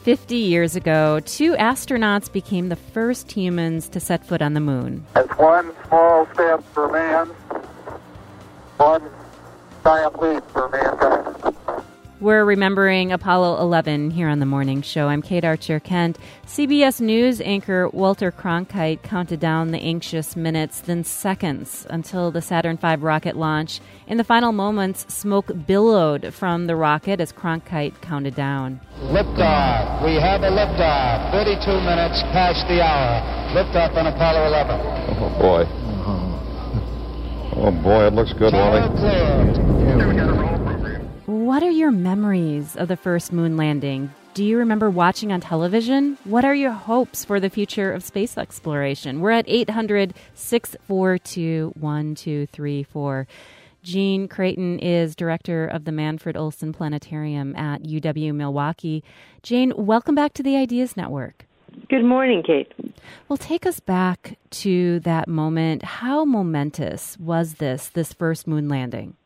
50 years ago, two astronauts became the first humans to set foot on the moon. It's one small step for man, one giant leap for mankind. We're remembering Apollo 11 here on The Morning Show. I'm Kate Archer-Kent. CBS News anchor Walter Cronkite counted down the anxious minutes, then seconds, until the Saturn V rocket launch. In the final moments, smoke billowed from the rocket as Cronkite counted down. Liftoff. We have a liftoff. 32 minutes past the hour. Liftoff on Apollo 11. Oh, boy. Oh, boy, it looks good, Wally. What are your memories of the first moon landing? Do you remember watching on television? What are your hopes for the future of space exploration? We're at 800-642-1234. Jean Creighton is director of the Manfred Olson Planetarium at UW-Milwaukee. Jane, welcome back to the Ideas Network. Good morning, Kate. Well, take us back to that moment. How momentous was this first moon landing?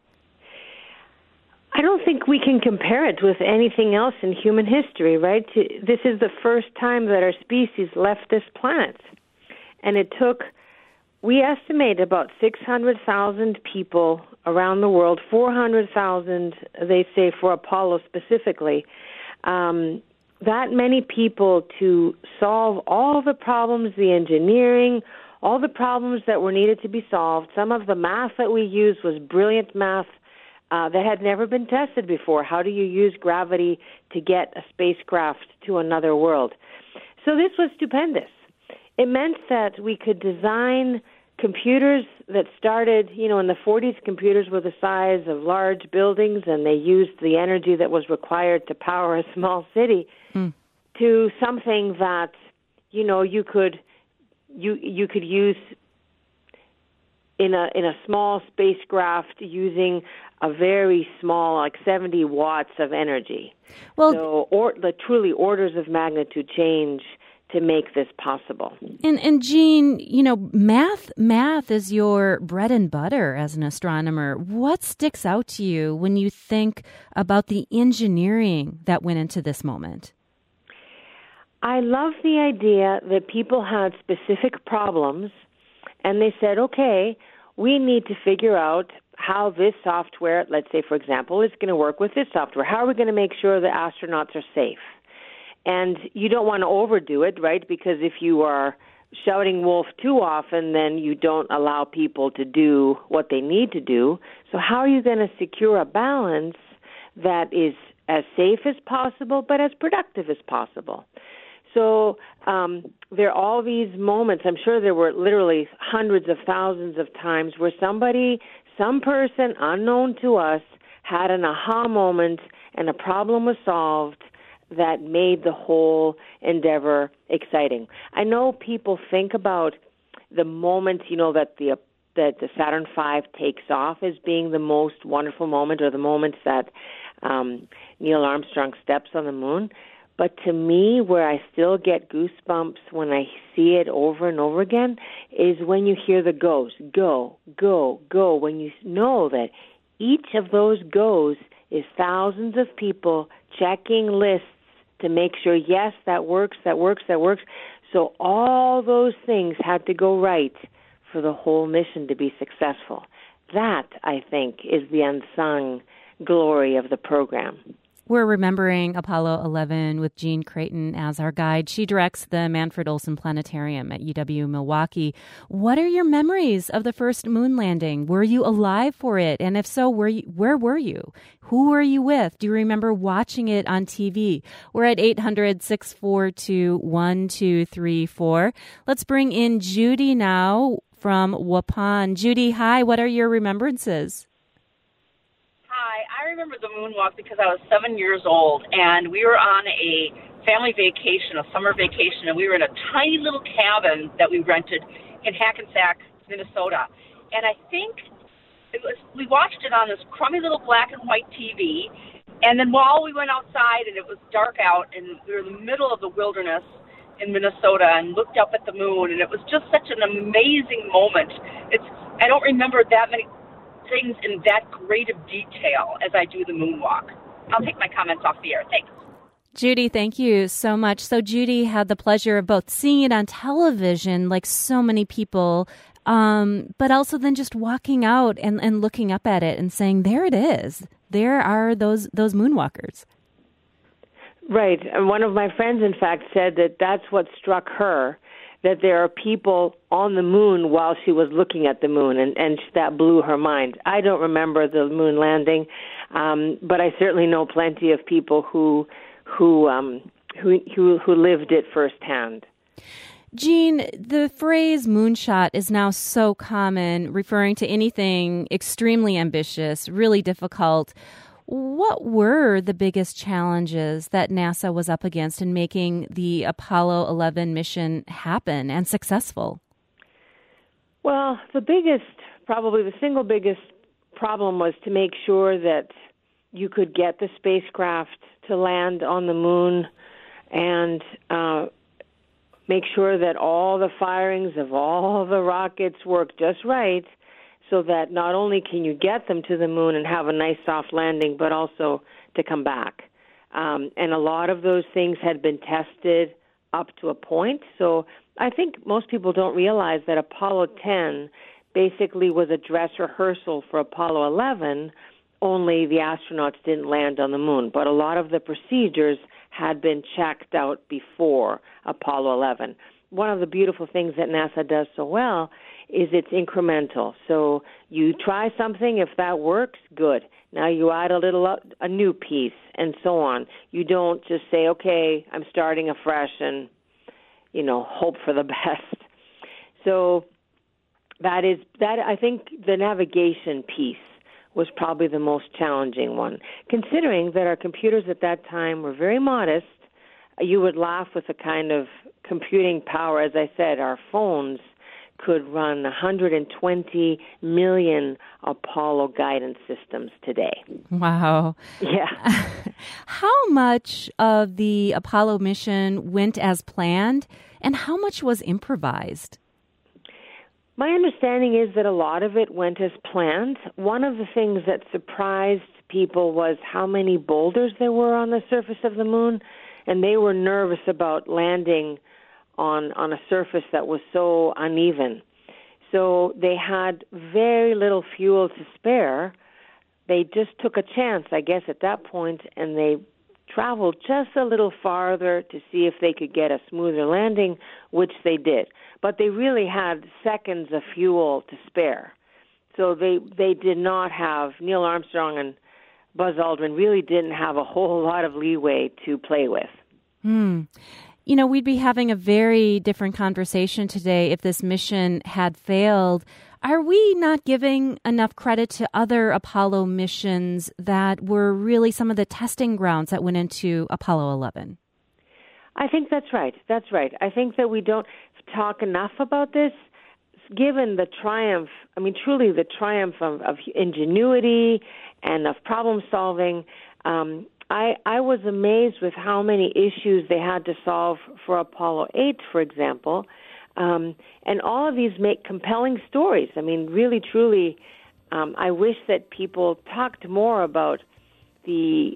I don't think we can compare it with anything else in human history, right? This is the first time that our species left this planet. And it took, we estimate, about 600,000 people around the world, 400,000, they say, for Apollo specifically, that many people to solve all the problems, the engineering, all the problems that were needed to be solved. Some of the math that we used was brilliant math that had never been tested before. How do you use gravity to get a spacecraft to another world? So this was stupendous. It meant that we could design computers that started, in the 40s, computers were the size of large buildings, and they used the energy that was required to power a small city to something that, you could use in a small spacecraft using a very small, like 70 watts of energy. Well, so truly orders of magnitude change to make this possible. And Jean, math is your bread and butter as an astronomer. What sticks out to you when you think about the engineering that went into this moment? I love the idea that people had specific problems, and they said, okay, we need to figure out how this software, let's say, for example, is going to work with this software. How are we going to make sure the astronauts are safe? And you don't want to overdo it, right? Because if you are shouting wolf too often, then you don't allow people to do what they need to do. So how are you going to secure a balance that is as safe as possible, but as productive as possible? So there are all these moments. I'm sure there were literally hundreds of thousands of times where some person unknown to us had an aha moment and a problem was solved that made the whole endeavor exciting. I know people think about the moment, that the Saturn V takes off as being the most wonderful moment, or the moments that Neil Armstrong steps on the moon. But to me, where I still get goosebumps when I see it over and over again is when you hear the goes, go, go, go, when you know that each of those goes is thousands of people checking lists to make sure, yes, that works, that works, that works. So all those things had to go right for the whole mission to be successful. That, I think, is the unsung glory of the program. We're remembering Apollo 11 with Jean Creighton as our guide. She directs the Manfred Olson Planetarium at UW-Milwaukee. What are your memories of the first moon landing? Were you alive for it? And if so, where were you? Who were you with? Do you remember watching it on TV? We're at 800-642-1234. Let's bring in Judy now from Waupun. Judy, hi. What are your remembrances? Hi, I remember the moonwalk because I was 7 years old, and we were on a family vacation, a summer vacation, and we were in a tiny little cabin that we rented in Hackensack, Minnesota. And I think we watched it on this crummy little black and white TV, and then while we went outside and it was dark out, and we were in the middle of the wilderness in Minnesota and looked up at the moon, and it was just such an amazing moment. I don't remember that many things in that great of detail as I do the moonwalk. I'll take my comments off the air. Thanks. Judy, thank you so much. So Judy had the pleasure of both seeing it on television, like so many people, but also then just walking out and looking up at it and saying, there it is. There are those moonwalkers. Right. And one of my friends, in fact, said that that's what struck her, that there are people on the moon while she was looking at the moon, and that blew her mind. I don't remember the moon landing, but I certainly know plenty of people who lived it firsthand. Jean, the phrase moonshot is now so common, referring to anything extremely ambitious, really difficult. What were the biggest challenges that NASA was up against in making the Apollo 11 mission happen and successful? Well, probably the single biggest problem was to make sure that you could get the spacecraft to land on the moon and make sure that all the firings of all the rockets work just right, so that not only can you get them to the moon and have a nice soft landing, but also to come back. And a lot of those things had been tested up to a point. So I think most people don't realize that Apollo 10 basically was a dress rehearsal for Apollo 11, only the astronauts didn't land on the moon. But a lot of the procedures had been checked out before Apollo 11. One of the beautiful things that NASA does so well is it's incremental. So you try something, if that works, good. Now you add a new piece, and so on. You don't just say, okay, I'm starting afresh and, hope for the best. So that I think the navigation piece was probably the most challenging one. Considering that our computers at that time were very modest, you would laugh with the kind of computing power. As I said, our phones could run 120 million Apollo guidance systems today. Wow. Yeah. How much of the Apollo mission went as planned, and how much was improvised? My understanding is that a lot of it went as planned. One of the things that surprised people was how many boulders there were on the surface of the moon, and they were nervous about landing on a surface that was so uneven. So they had very little fuel to spare. They just took a chance, I guess, at that point, and they traveled just a little farther to see if they could get a smoother landing, which they did. But they really had seconds of fuel to spare. So they did not have, Neil Armstrong and Buzz Aldrin really didn't have a whole lot of leeway to play with. We'd be having a very different conversation today if this mission had failed. Are we not giving enough credit to other Apollo missions that were really some of the testing grounds that went into Apollo 11? I think that's right. That's right. I think that we don't talk enough about this, given the triumph, truly the triumph of ingenuity and of problem solving. I was amazed with how many issues they had to solve for Apollo 8, for example. And all of these make compelling stories. Really, truly, I wish that people talked more about the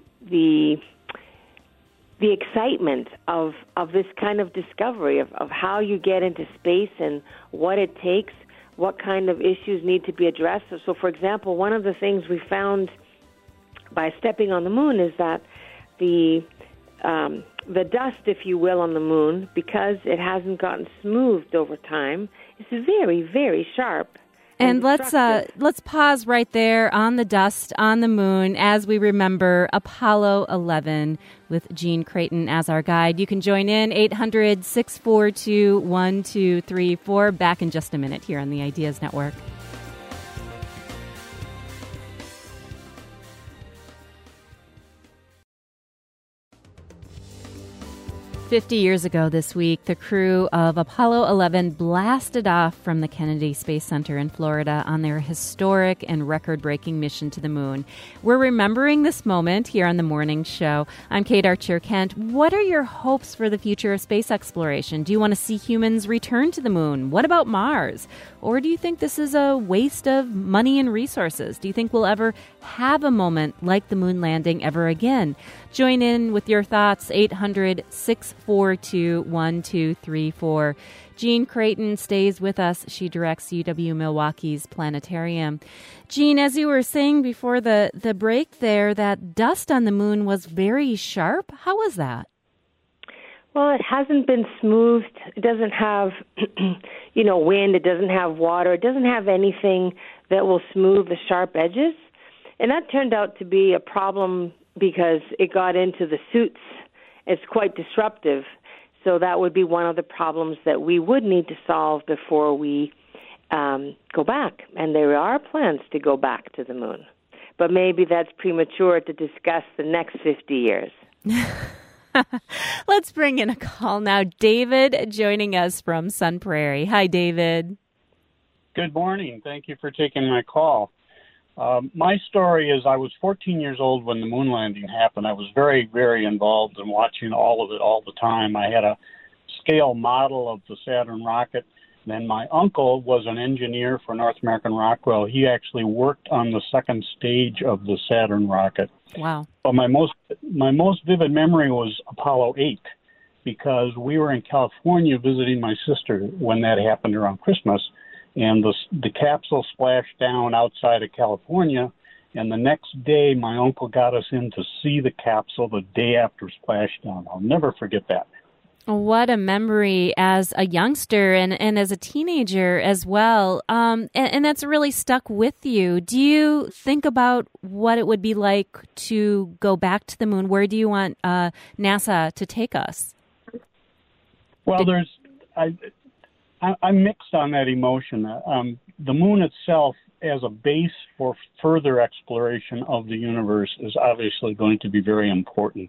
excitement of this kind of discovery, of how you get into space and what it takes, what kind of issues need to be addressed. So, for example, one of the things we found by stepping on the moon is that the dust, if you will, on the moon, because it hasn't gotten smoothed over time, is very, very sharp. And let's pause right there on the dust on the moon as we remember Apollo 11 with Jean Creighton as our guide. You can join in 800-642-1234. Back in just a minute here on the Ideas Network. 50 years ago this week, the crew of Apollo 11 blasted off from the Kennedy Space Center in Florida on their historic and record-breaking mission to the moon. We're remembering this moment here on the morning show. I'm Kate Archer-Kent. What are your hopes for the future of space exploration? Do you want to see humans return to the moon? What about Mars? Or do you think this is a waste of money and resources? Do you think we'll ever have a moment like the moon landing ever again? Join in with your thoughts, 800-642-1234. Jean Creighton stays with us. She directs UW-Milwaukee's planetarium. Jean, as you were saying before the break there, that dust on the moon was very sharp. How was that? Well, it hasn't been smoothed. It doesn't have, wind. It doesn't have water. It doesn't have anything that will smooth the sharp edges. And that turned out to be a problem because it got into the suits. It's quite disruptive. So that would be one of the problems that we would need to solve before we go back. And there are plans to go back to the moon. But maybe that's premature to discuss the next 50 years. Let's bring in a call now. David joining us from Sun Prairie. Hi, David. Good morning. Thank you for taking my call. My story is I was 14 years old when the moon landing happened. I was very, very involved in watching all of it all the time. I had a scale model of the Saturn rocket. Then my uncle was an engineer for North American Rockwell. He actually worked on the second stage of the Saturn rocket. Wow. But my most vivid memory was Apollo 8, because we were in California visiting my sister when that happened around Christmas, and the capsule splashed down outside of California, and the next day my uncle got us in to see the capsule the day after splashdown. I'll never forget that. What a memory as a youngster and as a teenager as well. And that's really stuck with you. Do you think about what it would be like to go back to the moon? Where do you want NASA to take us? Well, I'm mixed on that emotion. The moon itself as a base for further exploration of the universe is obviously going to be very important.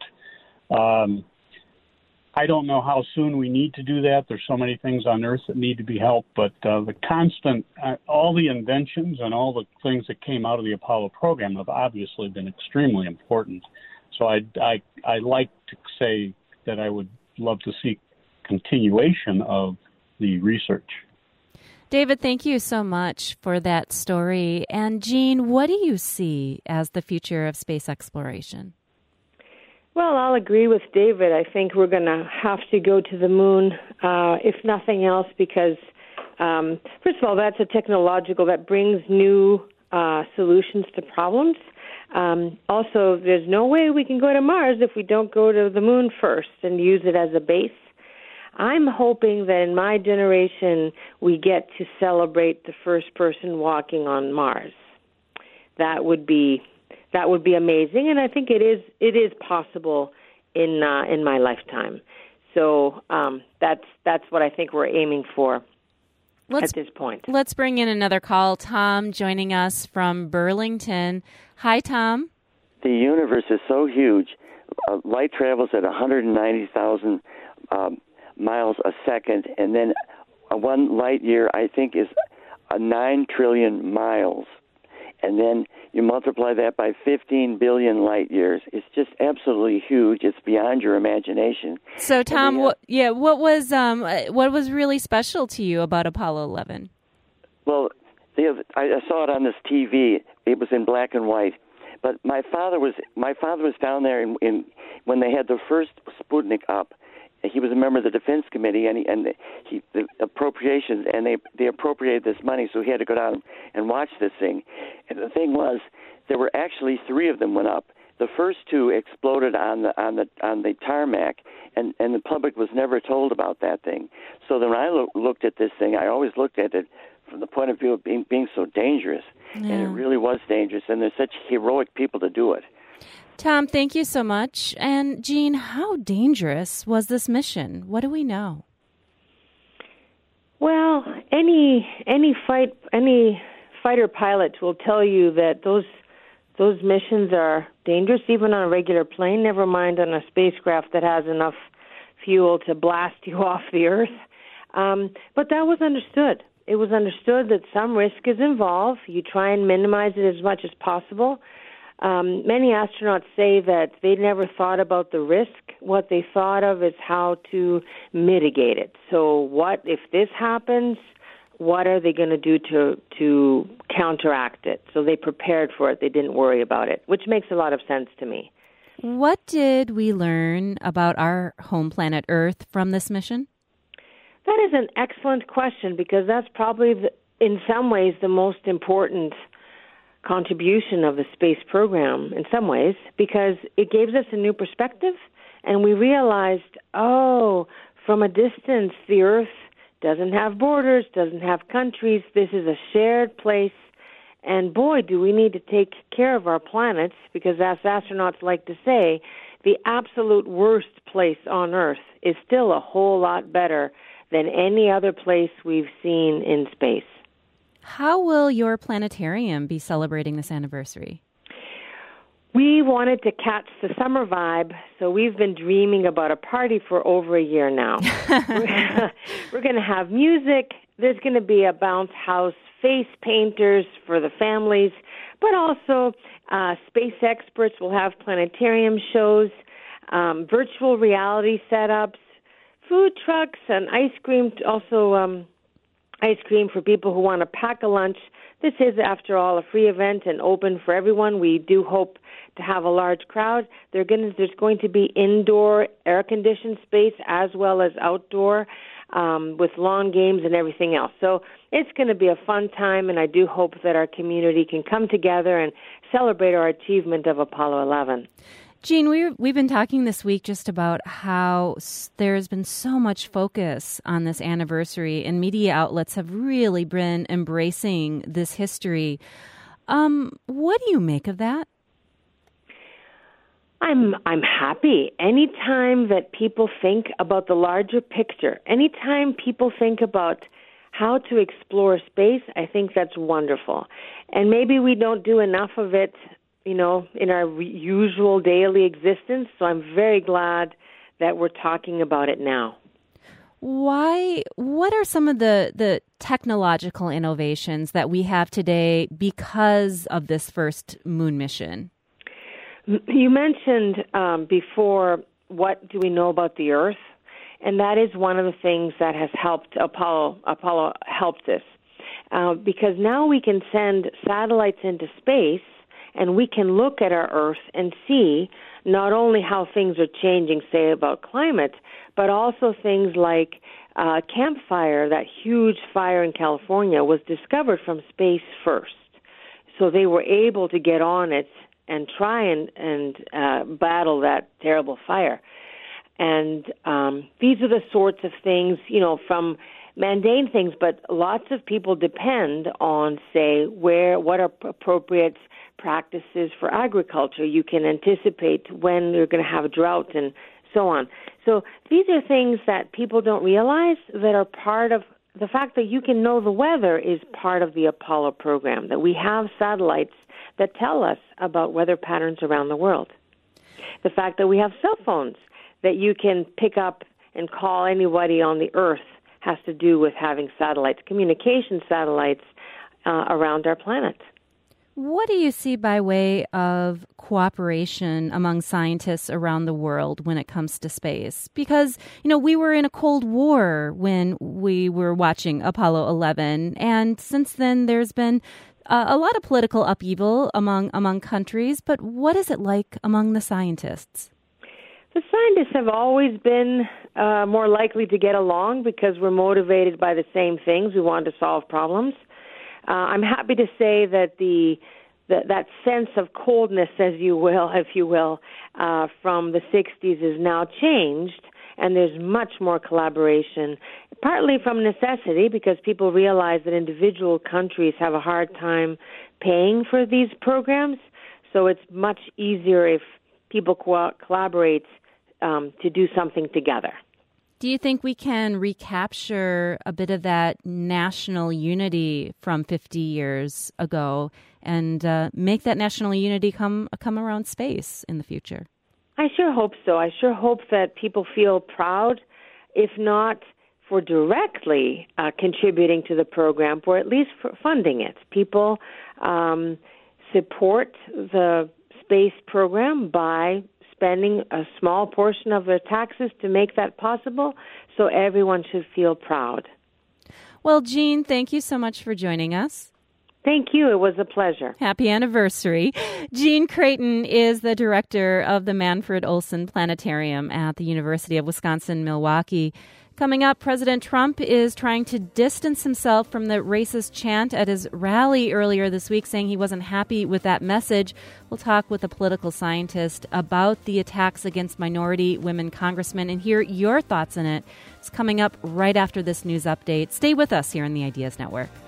I don't know how soon we need to do that. There's so many things on Earth that need to be helped, but the constant, all the inventions and all the things that came out of the Apollo program have obviously been extremely important. So I like to say that I would love to see continuation of the research. David, thank you so much for that story. And Jean, what do you see as the future of space exploration? Well, I'll agree with David. I think we're going to have to go to the moon, if nothing else, because, first of all, that's a technological that brings new solutions to problems. Also, there's no way we can go to Mars if we don't go to the moon first and use it as a base. I'm hoping that in my generation we get to celebrate the first person walking on Mars. That would be amazing, and I think it is possible in my lifetime. So that's what I think we're aiming for at this point. Let's bring in another call. Tom joining us from Burlington. Hi, Tom. The universe is so huge. Light travels at 190,000 miles a second, and then 1 light year, I think, is 9 trillion miles. And then you multiply that by 15 billion light years. It's just absolutely huge. It's beyond your imagination. So, Tom, what was really special to you about Apollo 11? Well, I saw it on this TV. It was in black and white. But my father was down there in when they had the first Sputnik up. He was a member of the Defense Committee, and the appropriations, and they appropriated this money, so he had to go down and watch this thing. And the thing was, there were actually 3 of them went up. The first 2 exploded on the tarmac, and the public was never told about that thing. So then when I looked at this thing, I always looked at it from the point of view of being so dangerous, and it really was dangerous. And there's such heroic people to do it. Tom, thank you so much. And Jean, how dangerous was this mission? What do we know? Well, any fighter pilot will tell you that those missions are dangerous, even on a regular plane. Never mind on a spacecraft that has enough fuel to blast you off the Earth. But that was understood. It was understood that some risk is involved. You try and minimize it as much as possible. Many astronauts say that they never thought about the risk. What they thought of is how to mitigate it. So what if this happens? what are they going to do to counteract it? So they prepared for it. They didn't worry about it, which makes a lot of sense to me. What did we learn about our home planet Earth from this mission? That is an excellent question, because that's probably, in some ways, the most important contribution of the space program, in some ways, because it gave us a new perspective, and we realized, from a distance, the Earth doesn't have borders, doesn't have countries. This is a shared place. And boy, do we need to take care of our planet, because as astronauts like to say, the absolute worst place on Earth is still a whole lot better than any other place we've seen in space. How will your planetarium be celebrating this anniversary? We wanted to catch the summer vibe, so we've been dreaming about a party for over a year now. We're going to have music. There's going to be a bounce house, face painters for the families, but also space experts will have planetarium shows, virtual reality setups, food trucks, and ice cream, also ice cream for people who want to pack a lunch. This is, after all, a free event and open for everyone. We do hope to have a large crowd. There's going to be indoor air-conditioned space as well as outdoor with lawn games and everything else. So it's going to be a fun time, and I do hope that our community can come together and celebrate our achievement of Apollo 11. Jean, we've been talking this week just about how there's been so much focus on this anniversary, and media outlets have really been embracing this history. What do you make of that? I'm happy. Anytime that people think about the larger picture, anytime people think about how to explore space, I think that's wonderful. And maybe we don't do enough of it, in our usual daily existence. So I'm very glad that we're talking about it now. What are some of the technological innovations that we have today because of this first moon mission? You mentioned before, what do we know about the Earth? And that is one of the things that has helped Apollo helped us. Because now we can send satellites into space, and we can look at our Earth and see not only how things are changing, say, about climate, but also things like Camp Fire, that huge fire in California, was discovered from space first. So they were able to get on it and try and battle that terrible fire. And these are the sorts of things, from mundane things, but lots of people depend on, say, what are appropriate practices for agriculture. You can anticipate when you're going to have a drought and so on. So these are things that people don't realize that are part of the fact that you can know the weather is part of the Apollo program, that we have satellites that tell us about weather patterns around the world. The fact that we have cell phones that you can pick up and call anybody on the Earth has to do with having satellites, communication satellites around our planet. What do you see by way of cooperation among scientists around the world when it comes to space? Because, we were in a Cold War when we were watching Apollo 11, and since then there's been a lot of political upheaval among countries, but what is it like among the scientists? The scientists have always been more likely to get along because we're motivated by the same things. We want to solve problems. I'm happy to say that that sense of coldness, if you will, from the 60s is now changed, and there's much more collaboration, partly from necessity because people realize that individual countries have a hard time paying for these programs, so it's much easier if people collaborate to do something together. Do you think we can recapture a bit of that national unity from 50 years ago and make that national unity come around space in the future? I sure hope so. I sure hope that people feel proud, if not for directly contributing to the program, or at least for funding it. People support the space program by spending a small portion of their taxes to make that possible, so everyone should feel proud. Well, Jean, thank you so much for joining us. Thank you. It was a pleasure. Happy anniversary. Jean Creighton is the director of the Manfred Olson Planetarium at the University of Wisconsin-Milwaukee. Coming up, President Trump is trying to distance himself from the racist chant at his rally earlier this week, saying he wasn't happy with that message. We'll talk with a political scientist about the attacks against minority women congressmen and hear your thoughts on it. It's coming up right after this news update. Stay with us here on the Ideas Network.